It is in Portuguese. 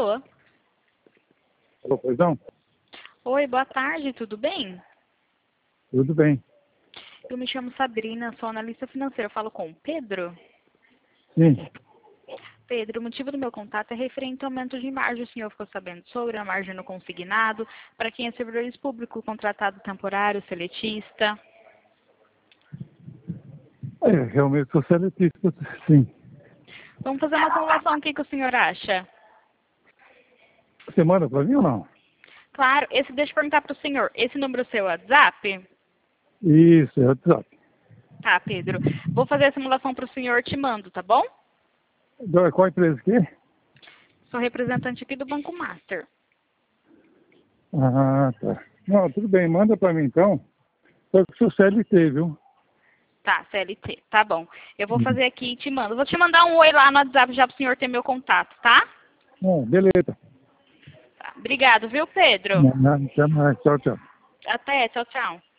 Alô? Alô, pois não? Oi, boa tarde, tudo bem? Tudo bem. Eu me chamo Sabrina, sou analista financeira. Eu falo com o Pedro? Sim. Pedro, o motivo do meu contato é referente ao aumento de margem. O senhor ficou sabendo sobre a margem no consignado para quem é servidor público, contratado temporário, seletista? Realmente sou seletista, sim. Vamos fazer uma simulação, o que o senhor acha? Você manda para mim ou não? Claro, deixa eu perguntar para o senhor, esse número seu é WhatsApp? Isso, é WhatsApp. Tá, Pedro. Vou fazer a simulação para o senhor, te mando, tá bom? Qual empresa que é? Sou representante aqui do Banco Master. Ah, tá. Não, tudo bem, manda para mim então. Só que sou CLT, viu? Tá, CLT, tá bom. Eu vou fazer aqui e te mando. Vou te mandar um oi lá no WhatsApp já para o senhor ter meu contato, tá? Beleza. Tá. Obrigado, viu, Pedro? Até mais. Tchau, tchau. Até, tchau, tchau.